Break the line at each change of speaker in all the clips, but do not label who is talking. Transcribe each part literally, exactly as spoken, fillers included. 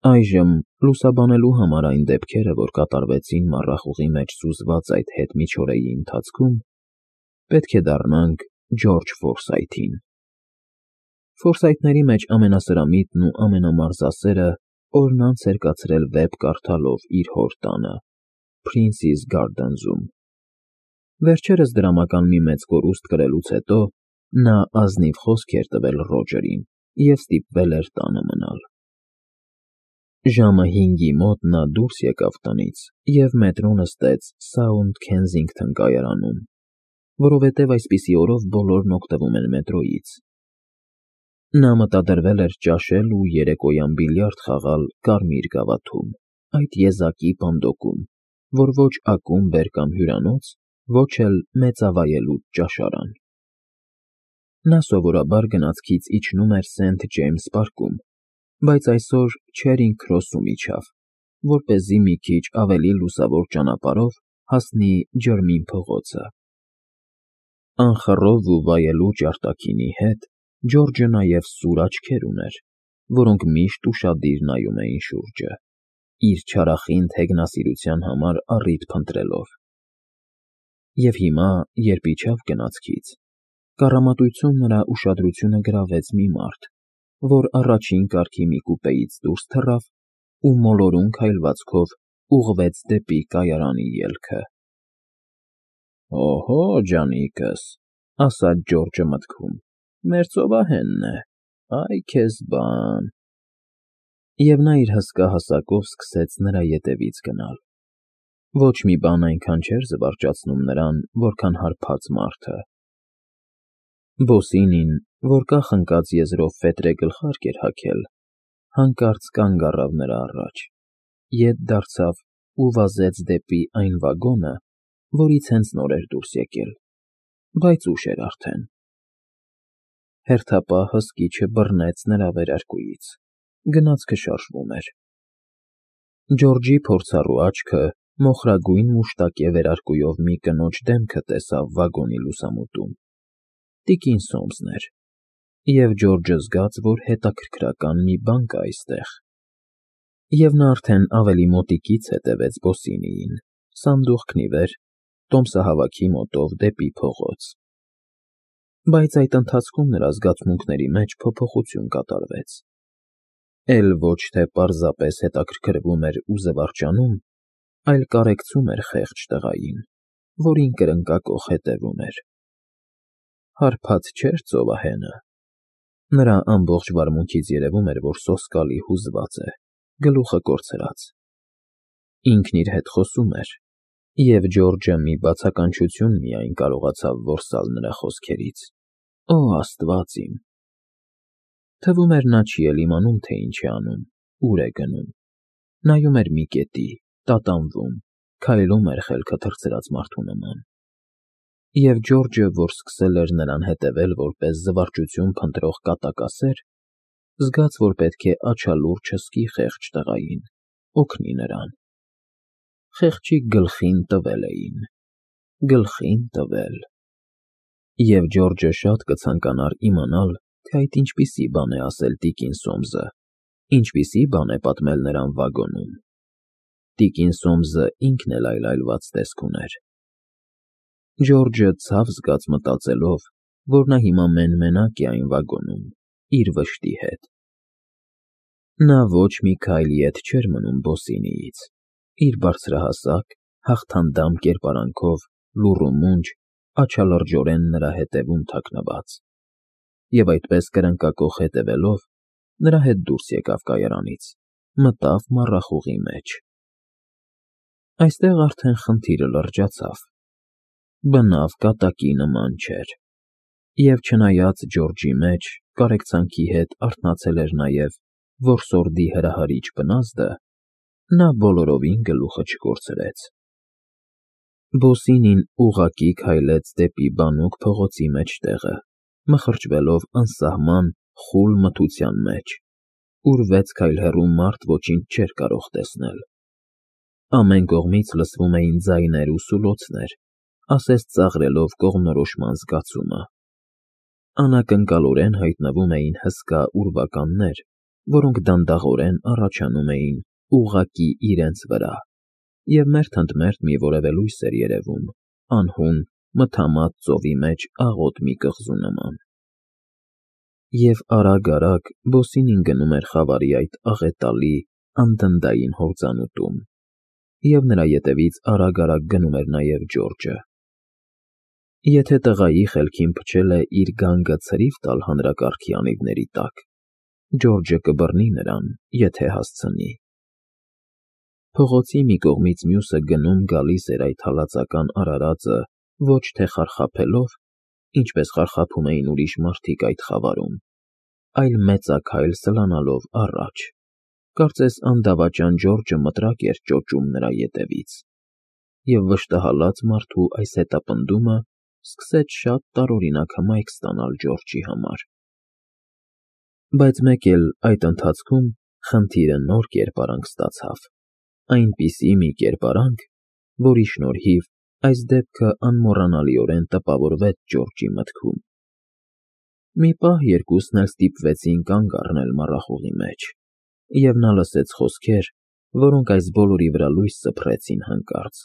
Այժմ լուսաբանելու համար այն դեպքերը, որ կատարվեցին մառախուղի մեջ սուզված այդ հետմիջօրեի ընթացքում, պետք է դառնանք Ջորջ Ֆորսայթին։ Ֆորսայթների մեջ ամենասրամիտն ու ամենամարզասերը օրն անց էր կացրել վեպ կարդալով իր հոր տանը, Փրինսիս Գարդենզում։ Վերջերս դրամական մի մեծ կորուստ կրելուց հետո նա ազնիվ խոսք էր տվել Ռոջերին և ստիպվել էր տանը մնալ։ Ժամը հինգի մոտ նա դուրս եկավ տնից և մետրո նստեց Սաութ Քենսինգթոն կայարանում, որովհետև այսպիսի օրով բոլորն օգտվում են մետրոյից։ Նա մտադրվել էր ճաշել ու երեկոյան բիլիարդ խաղալ Կարմիր գավաթում, այդ եզակի պանդոկում, որ ոչ ակումբ էր կամ հյուրանոց, ոչ էլ մեծավայելուչ ճաշարան։ Նա սովորաբար գնացքից իջնում էր Սենթ Ջեյմս պարկում, բայց այսօր Չերինգ Քրոսում իջավ, որպեսզի մի քիչ ավելի լուսավոր ճանապարհով հասնի ջրմին փողոցը։ Անխռով ու վայելուչ արտաքինի հետ Ջորջը նաև սուր աչքեր ուներ, որոնք միշտ ուշադիր նայում էին շուրջը, իր չարախինդ հեգնասիրության համար առիթ փնտրելով։ Եվ հիմա, երբ իջավ գնացքից, կառամատույցում նրա ուշադրությունը գրավեց մի մարդ, որ առաջին կարգի մի կուպեից դուրս թռավ ու մոլորուն քայլվածքով ուղղվեց դեպի կայարանի ելքը։ «Օհո, ջանիկս,֊ ասաց Ջորջը մտքում,֊ մեր ծովահենն է, այ քեզ բան…» Եվ նա իր հսկա հասակով սկսեց նրա ետևից գնալ։ Ոչ մի բան այնքան չէր զվարճացնում նրան, որքան հարբած մարդը։ Բոսինին, որ կախ ընկած եզրով ֆետրե գլխարկ էր հագել, հանկարծ կանգ առավ նրա առաջ, ետ դարձավ ու վազեց դեպի այն վագոնը, որից հենց նոր էր դուրս եկել, բայց ուշ էր արդեն։ Հերթապահ հսկիչը բռնեց նրա վերարկուից, գնացքը շարժվում էր։ Ջորջի փորձառու աչքը մոխրագույն մուշտակե վերարկուով մի կնոջ դեմքը տեսավ վագոնի լուսամուտում։ տիկին Սոմսն էր, և Ջորջը զգաց, որ հետաքրքրական մի բան կա այստեղ։ Եվ նա արդեն ավելի մոտիկից հետևեց Բոսինիին, սանդուղքն ի վեր, տոմսահավաքի մոտով դեպի փողոց։ Բայց այդ ընթացքում նրա զգացմունքների մեջ փոփոխություն կատարվեց։ Էլ ոչ թե պարզապես հետաքրքրվում էր ու զվարճանում, այլ կարեկցում էր խեղճ տղային, որին կրնկակոխ հետևում էր։ Հարբած չէր ծովահենը։ Նրա ամբողջ վարմունքից երևում էր, որ սոսկալի հուզված է, գլուխը կորցրած։ Ինքն իր հետ խոսում էր, և Ջորջը մի բացականչություն միայն կարողացավ որսալ նրա խոսքերից. «Օ Աստված իմ»։ Թվում էր նա չի էլ իմանում, թե ինչ է անում, ուր է գնում։ Նայում էր մի կետի, տատանվում, քայլում էր խելքը թռցրած մարդու նման։ Եվ Ջորջը, որ սկսել էր նրան հետևել որպես զվարճություն փնտրող կատակասեր, զգաց, որ պետք է աչալուր չզգի խեղճ տղային, օգնի նրան։ Խեղճի գլխին տվել էին, գլխին տվել… Եվ Ջորջը շատ կցանկանար իմանալ, թե այդ ինչպիսի բան է ասել տիկին Սոմսը, ինչպիսի բան է պատմել նրան վագոնում։ Տիկին Սոմսը ինքն էլ այլայլված տեսք ուներ։ Ջորջը ցավ զգաց մտածելով, որ նա հիմա մեն֊մենակ է այն վագոնում, իր վշտի հետ։ Նա ոչ մի քայլ ետ չէր մնում Բոսինիից, իր բարձրահասակ, հաղթանդամ կերպարանքով, լուռ ու մունջ, աչալրջորեն նրա հետևում թաքնված։ Եվ այդպես կրնկակոխ հետևելով, նրա հետ դուրս եկավ կայարանից, մտավ մառախուղի մեջ։ Այստեղ արդեն խնդիրը լրջացավ։ Բնավ կատակի նման չէր։ Եվ չնայած Ջորջի մեջ կարեկցանքի հետ արթնացել էր նաև որսորդի հրահարիչ բնազդը, նա բոլորովին գլուխը չկորցրեց։ Բոսինին ուղղակի քայլեց դեպի բանուկ փողոցի մեջտեղը, մխրճվելով անսահման խուլ մթության մեջ, ուր վեց քայլ հեռու մարդ ոչինչ չէր կարող տեսնել։ Ամեն կողմից լսվում էին ձայներ ու սուլոցներ, ասես ծաղրելով կողմնորոշման զգացումը։ Անակնկալորեն հայտնվում էին հսկա ուրվականներ, որոնք դանդաղորեն առաջանում էին ուղղակի իրենց վրա, և մերթ ընդ մերթ մի որևէ լույս էր երևում, անհուն, մթամատ ծովի մեջ աղոտ մի կղզու նման։ Եվ արագ-արագ Բոսինին գնում էր խավարի այդ աղետալի, անդնդային հորձանուտում, և նրա ետևից արագ-արագ գնում էր նաև Ջորջը։ Եթե տղայի խելքին փչել է իր գանգը ցրիվ տալ հանրակարգի անիվների տակ, Ջորջը կբռնի նրան, եթե հասցնի։ Փողոցի մի կողմից մյուսը գնում֊գալիս էր այդ հալածական արարածը ոչ թե խարխափելով, ինչպես խարխափում էին ուրիշ մարդիկ այդ խավարում, այլ մեծաքայլ սլանալով առաջ, կարծես անդավաճան Ջորջը մտրակ էր ճոճում նրա ետևից, և վշտահալած մարդու այս հետապնդումը սկսեց շատ տարօրինակ հմայք ստանալ Ջորջի համար։ Բայց մեկ էլ այդ ընթացքում խնդիրը նոր կերպարանք ստացավ, այնպիսի մի կերպարանք, որի շնորհիվ այս դեպքը անմոռանալիորեն տպավորվեց Ջորջի մտքում։ Մի պահ երկուսն էլ ստիպվեցին կանգ առնել մառախուղի մեջ, և նա լսեց խոսքեր, որոնք այս բոլորի վրա լույս սփռեցին հանկարծ։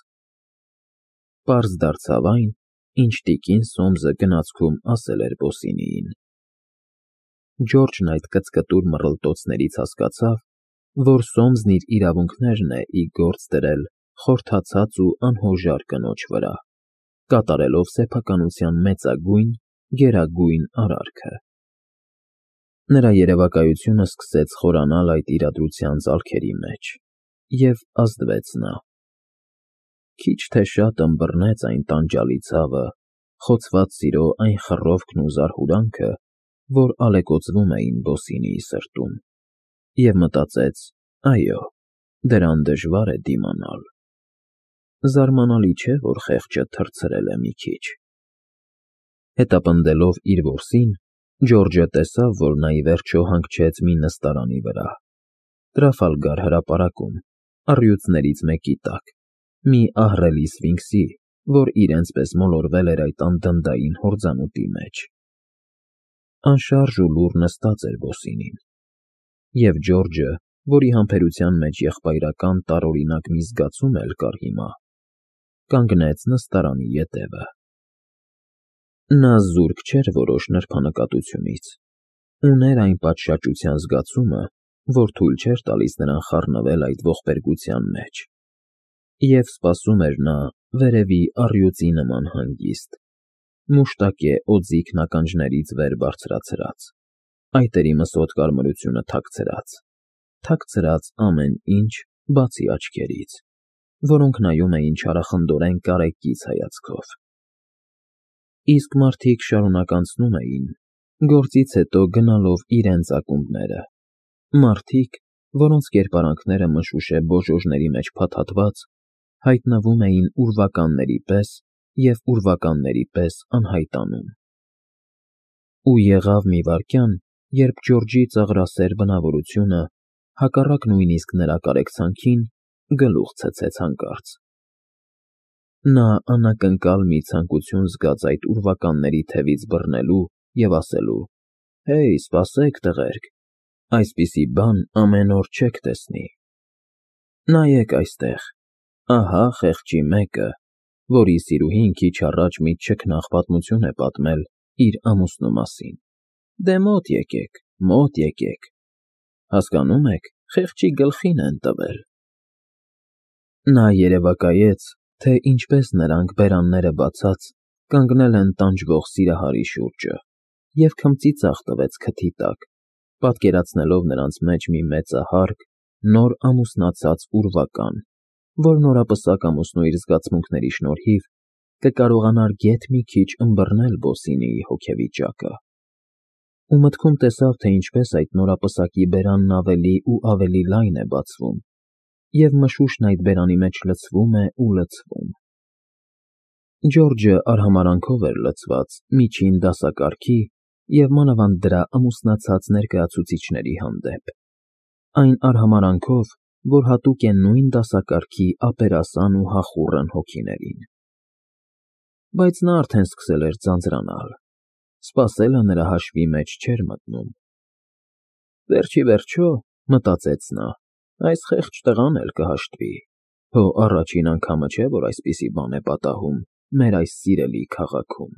Պարզ դարձավ այն, ինչ տիկին Սոմսը գնացքում ասել էր Բոսինիին։ Ջորջն այդ կծկտուր մռլտոցներից հասկացավ, որ Սոմսն իր իրավունքներն է ի գործ դրել խորթացած ու անհոժար կնոջ վրա, կատարելով սեփականության մեծագույն, գերագույն արարքը։ Նրա երևակայությունը սկսեց խորանալ այդ իրադրության ծալքերի մեջ, և ազդվեց նա։ Քիչ թե շատ ըմբռնեց այն տանջալի ցավը, խոցված սիրո այն խռովքն ու զարհուրանքը, որ ալեկոծվում էին Բոսինիի սրտում, և մտածեց. այո, դրան դժվար է դիմանալ։ Զարմանալի չէ, որ խեղճը թռցրել է մի քիչ։ Հետապնդելով իր որսին, Ջորջը տեսավ, որ նա ի վերջո հանգչեց մի նստարանի վրա, Տրաֆալգար հրապարակում, առյուծներից մեկի տակ, մի ահռելի սֆինքսի, որ իրենց պես մոլորվել էր այդ անդնդային հորձանուտի մեջ։ Անշարժ ու լուռ նստած էր Բոսինին, և Ջորջը, որի համբերության մեջ եղբայրական տարօրինակ մի զգացում էլ կար հիմա, կանգնեց նստարանի ետևը։ Նա զուրկ չէր որոշ նրբանկատությունից, ուներ այն պատշաճության զգացումը, որ թույլ չէր տալիս նրան խառնվել այդ ողբերգության մեջ, և սպասում էր նա վերևի առյուծի նման հանգիստ, մուշտակե օձիքն ականջներից վեր բարձրացրած, այտերի մսոտ կարմրությունը թաքցրած, թաքցրած ամեն ինչ, բացի աչքերից, որոնք նայում էին չարախնդորեն կարեկից հայացքով։ Իսկ մարդիկ շարունակ անցնում էին, գործից հետո գնալով իրենց ակումբները, մարդիկ, որոնց կերպարանքները մշուշե բոժոժների մեջ փաթաթված, հայտնվում էին ուրվականների պես և ուրվականների պես անհայտանում։ Ու եղավ մի վայրկյան, երբ Ջորջի ծաղրասեր բնավորությունը, հակառակ նույնիսկ նրա կարեկցանքին, գլուխ ցցեց հանկարծ։ Նա անակնկալ մի ցանկություն զգաց այդ ուրվականների թևից բռնելու և ասելու. «Հեյ, սպասեք, տղերք, այսպիսի բան ամեն օր չեք տեսնի։ Նայեք այստեղ, ահա խեղճի մեկը, որի սիրուհին քիչ առաջ մի չքնաղ պատմություն է պատմել իր ամուսնու մասին։ Դե մոտ եկեք, մոտ եկեք, հասկանո՞ւմ եք, խեղճի գլխին են տվել»։ Նա երևակայեց, թե ինչպես նրանք, բերանները բացած, կանգնել են տանջվող սիրահարի շուրջը, և քմծի ծախ տվեց քթի տակ, պատկերացնելով նրանց մեջ մի մեծահարկ, նոր ամուսնացած ուրվական, որ նորապսակ ամուսնու իր զգացմունքների շնորհիվ կկարողանար գեթ մի քիչ ըմբռնել Բոսինիի հոգեվիճակը։ Ու մտքում տեսավ, թե ինչպես այդ նորապսակի բերանն ավելի ու ավելի լայն է բացվում, և մշուշն այդ բերանի մեջ լցվում է ու լցվում։ Ջորջը արհամարհանքով էր լցված միջին դասակարգի և մանավանդ դրա ամուսնացած ներկայացուցիչների հանդեպ, այն արհամարհանքով, որ հատուկ է նույն դասակարգի ապերասան ու հախուռն հոգիներին։ Բայց նա արդեն սկսել էր ձանձրանալ, սպասելը նրա հաշվի մեջ չէր մտնում։ Վերջի վերջո, մտածեց նա, այս խեղճ տղան էլ կհաշտվի, հո առաջին անգամը չէ, որ այսպիսի բան է պատահում մեր այս սիրելի քաղաքում։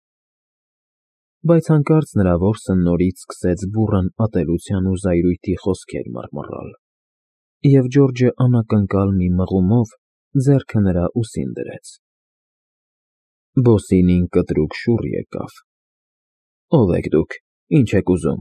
Բայց հանկարծ նրա որսը նորից սկսեց բուռն ատելության ու զայրույթի խոսքեր մռմռալ, և Ջորջը անակնկալ մի մղումով ձեռքը նրա ուսին դրեց։ Բոսինին կտրուկ շուռ եկավ։ Ո՞վ եք դուք, ինչ եք ուզում։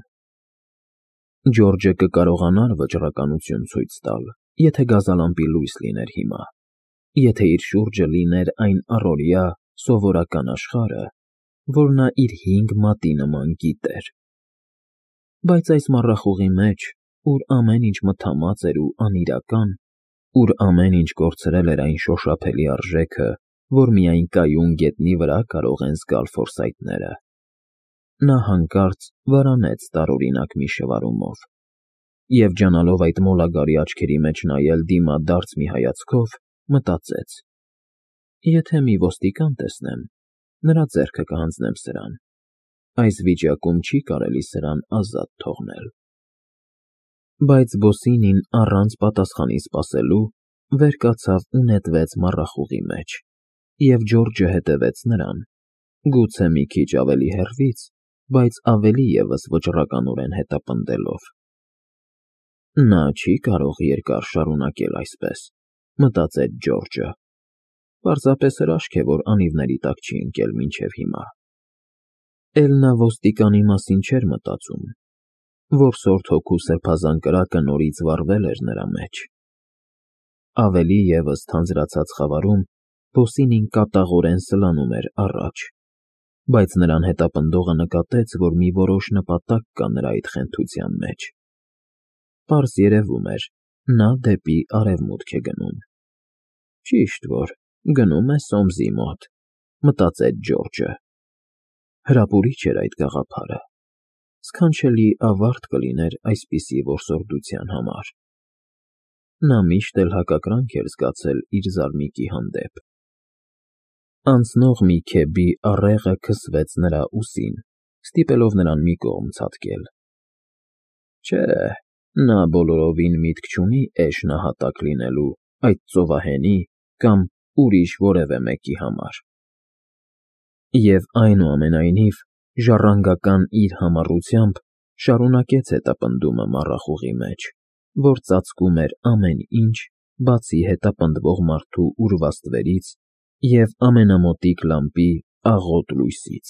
Ջորջը կկարողանար վճռականություն ցույց տալ, եթե գազալամպի լույս լիներ հիմա, եթե իր շուրջը լիներ այն առօրյա, սովորական աշխարհը, որ նա իր հինգ մատի նման գիտեր։ Բայց այս մառախուղի մեջ, ուր ամեն ինչ մթամած էր ու անիրական, ուր ամեն ինչ կորցրել էր այն շոշափելի արժեքը, որ միայն կայուն գետնի վրա կարող են զգալ ֆորսայթները, նա հանկարծ վարանեց տարօրինակ մի շվարումով, և ջանալով այդ մոլագարի աչքերի մեջ նայել դիմադարձ մի հայացքով, մտածեց. եթե մի ոստիկան տեսնեմ, նրա ձեռքը կհանձնեմ սրան, այս վիճակում չի կարելի սրան ազատ թողնել։ Բայց Բոսինին առանց պատասխանի սպասելու վեր կացավ ու նետվեց մառախուղի մեջ, և Ջորջը հետևեց նրան, գուցե մի քիչ ավելի հեռվից, բայց ավելի ևս վճռականորեն հետապնդելով։ Նա չի կարող երկար շարունակել այսպես, մտածեց Ջորջը, պարզապես հրաշք է, որ անիվների տակ չի ընկել մինչև հիմա։ Էլ նա ոստիկանի մասին չէր մտածում, որսորդ հոգու սրբազան կրակը նորից վառվել էր նրա մեջ։ Ավելի ևս թանձրացած խավարում Բոսինին կատաղորեն սլանում էր առաջ, բայց նրան հետապնդողը նկատեց, որ մի որոշ նպատակ կա նրա այդ խենթության մեջ։ Պարզ երևում էր, նա դեպի արևմուտք է գնում։ Ճիշտ որ գնում է Սոմսի մոտ, մտածեց Ջորջը։ Հրապուրիչ էր այդ գաղափարը, սքանչելի ավարտ կլիներ այսպիսի որսորդության համար։ Նա միշտ էլ հակակրանք էր զգացել իր զարմիկի հանդեպ։ Անցնող մի քեբի առեղը քսվեց նրա ուսին, ստիպելով նրան մի կողմ ցատկել։ Չէ, նա բոլորովին միտք չունի էշ նահատակ լինելու այդ ծովահենի կամ ուրիշ որևէ մեկի համար։ Եվ այնուամենայնիվ, ժառանգական իր համառությամբ շարունակեց հետապնդումը մառախուղի մեջ, որ ծածկում էր ամեն ինչ, բացի հետապնդվող մարդու ուրվաստ tvերից և ամենամոտիկ լամպի աղոտ լույսից։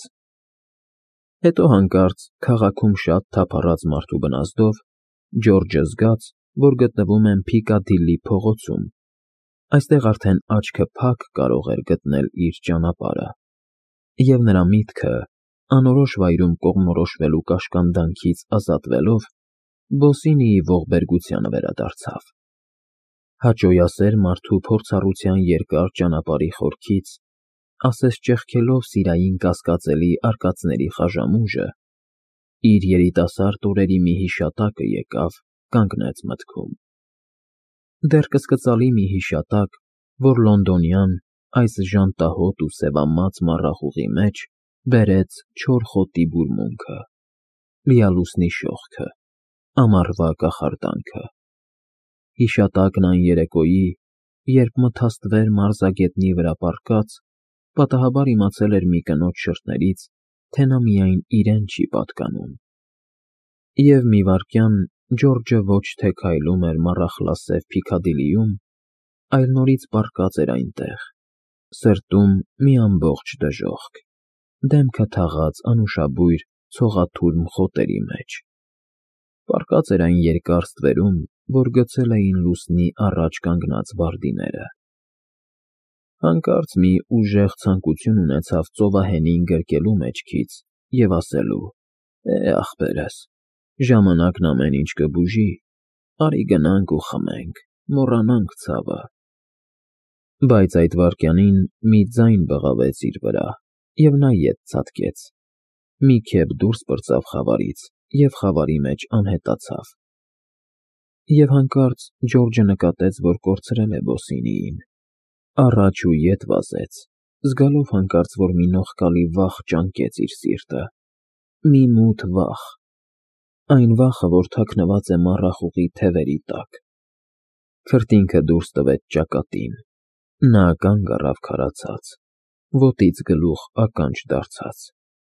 Հետո հանկարծ քաղաքում շատ թափառած մարդու բնազդով Ջորջը զգաց, որ գտնվում են Փիկադիլլի փողոցում, այստեղ արդեն աչքը փակ կարող էր գտնել իր ճանապարհը, և նրա միտքը, անորոշ վայրում կողմնորոշվելու կաշկանդանքից ազատվելով, Բոսինիի ողբերգությանը վերադարձավ։ Հաճոյասեր մարդու փորձառության երկար ճանապարհի խորքից, ասես ճեղքելով սիրային կասկածելի արկածների խաժամուժը, իր երիտասարդ օրերի մի հիշատակը եկավ, կանգնեց մտքում։ Դեռ կսկծալի մի հիշատակ, որ լոնդոնյան այս ժանտահոտ ու սևամած մառախուղի մեջ բերեց չոր խոտի բուրմունքը, լիալուսնի շողքը, ամառվա կախարդանքը։ Հիշատակն այն երեկոյի, երբ մթաստվեր մարզագետնի վրա պառկած, պատահաբար իմացել էր մի կնոջ շրթներից, թե նա միայն իրեն չի պատկանում։ Եվ մի վայրկյան Ջորջը ոչ թե քայլում էր մառախլասև Փիքադիլիում, այլ նորից պառկած էր այնտեղ, սրտում մի ամբողջ դժոխք, դեմքը թաղած անուշաբույր ցողաթուրմ խոտերի մեջ։ Պառկած էր այն երկար ստվերում, որ գցել էին լուսնի առաջ կանգնած վարդիները։ Հանկարծ մի ուժեղ ցանկություն ունեցավ ծովահենին գրկելու մեջքից և ասելու. «Է, ախպերս, ժամանակն ամեն ինչ կբուժի, արի գնանք ու խմենք, մոռանանք ցավը»։ Բայց այդ վայրկյանին մի ձայն բղավեց իր վրա, և նա ետ ցատկեց։ Մի քեֆ դուրս պրծավ խավարից և խավարի մեջ անհետացավ։ Եվ հանկարծ Ջորջը նկատեց, որ կորցրել է Բոսինիին, առաջ ու ետ վազեց, զգալով հանկարծ, որ մի նողկալի վախ ճանկեց իր սիրտը, մի մութ վախ, այն վախը, որ թաքնված է մառախուղի թևերի տակ։ Քրտինքը դուրս տվեց ճակատին, նա կանգ առավ քարացած, ոտից գլուխ ականջ դարձած։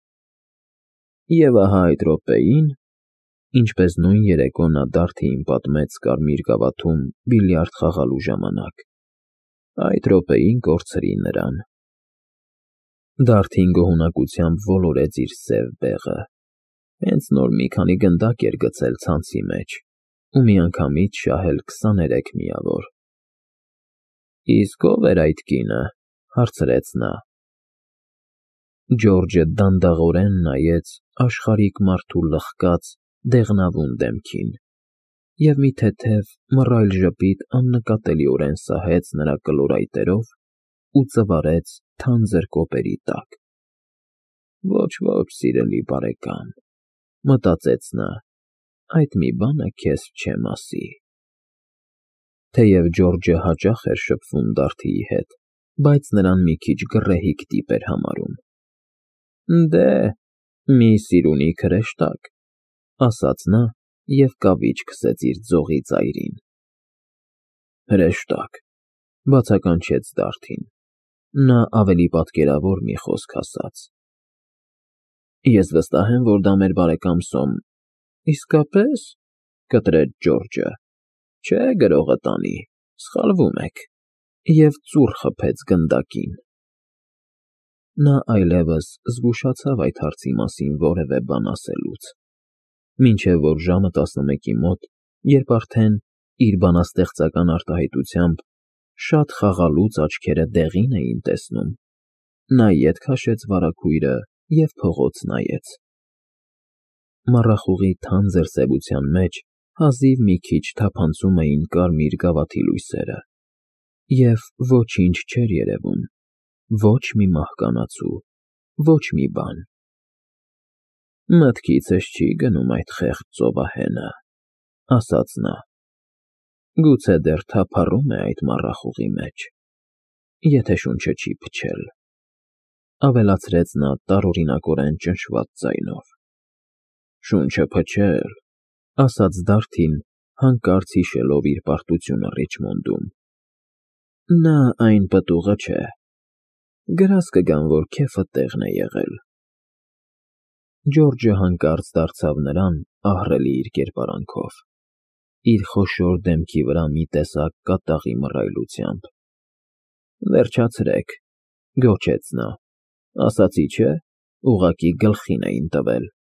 Եվ ահա այդ րոպեին, ինչպես նույն երեկո նա Դարդիին պատմեց կարմիր գավաթում բիլիարդ խաղալու ժամանակ, այդ րոպեին կորցրի նրան։ Դարդին գոհունակությամբ ոլորեց իր սև բեղը, հենց նոր մի քանի գնդակ էր գցել ցանցի մեջ ու միանգամից շահել քսաներեք միավոր։ Իսկ ո՞վ էր այդ կինը, հարցրեց նա։ Ջորջը դանդաղորեն նայեց աշխարհիկ մարդու լխկած, դեղնավուն դեմքին և մի թեթև, մռայլ ժպիտ աննկատելիորեն սահեց նրա կլոր այտերով ու ծվարեց թանձր կոպերի տակ։ Ոչ, սիրելի բարեկամ, մտածեց նա, այդ մի բանը քեզ չեմ ասի։ Թեև Ջորջը հաճախ էր շփվում Դարդիի հետ, բայց նրան մի քիչ գռեհիկ տիպ էր համարում։ Դե, մի սիրունի հրեշտակ, ասաց նա և կավիճ քսեց իր ձողի ծայրին։ Հրեշտակ, բացականչեց Դարդին, նա ավելի պատկերավոր մի խոսք ասաց։ Ես վստահ եմ, որ դա մեր բարեկամ Սոմ… Իսկապե՞ս, կտրեց Ջորջը, չէ, գրողը տանի, սխալվում եք, և ծուռ խփեց գնդակին։ Նա այլևս զգուշացավ այդ հարցի մասին որևէ բան ասելուց, մինչև որ ժամը տասնմեկի մոտ, երբ արդեն, իր բանաստեղծական արտահայտությամբ, շատ խաղալուց աչքերը դեղին էին տեսնում, նա ետ քաշեց վարագույրը և փողոց նայեց։ Մառախուղի թանձր սևության մեջ հազիվ մի քիչ թափանցում էին կարմիր գավաթի լույսերը, և ոչինչ չէր երևում, ոչ մի մահկանացու, ոչ մի բան։ Մտքիցս չի գնում այդ խեղճ ծովահենը, ասաց նա, գուցե դեռ թափառում է այդ մառախուղի մեջ, եթե շունչը չի փչել, ավելացրեց նա տարօրինակորեն ճնշված ձայնով։ Շունչը փչել, ասաց Դարդին, հանկարծ հիշելով իր պարտությունը Ռիչմոնդում։ Նա այն պտուղը չէ, գրազ կգամ, որ քեֆդ տեղն է եղել։ Ջորջը հանկարծ դարձավ նրան ահռելի իր կերպարանքով, իր խոշոր դեմքի վրա մի տեսակ կատաղի մռայլությամբ։ Վերջացրեք, գոչեց նա, ասացի չէ, ուղղակի գլխին էին տվել։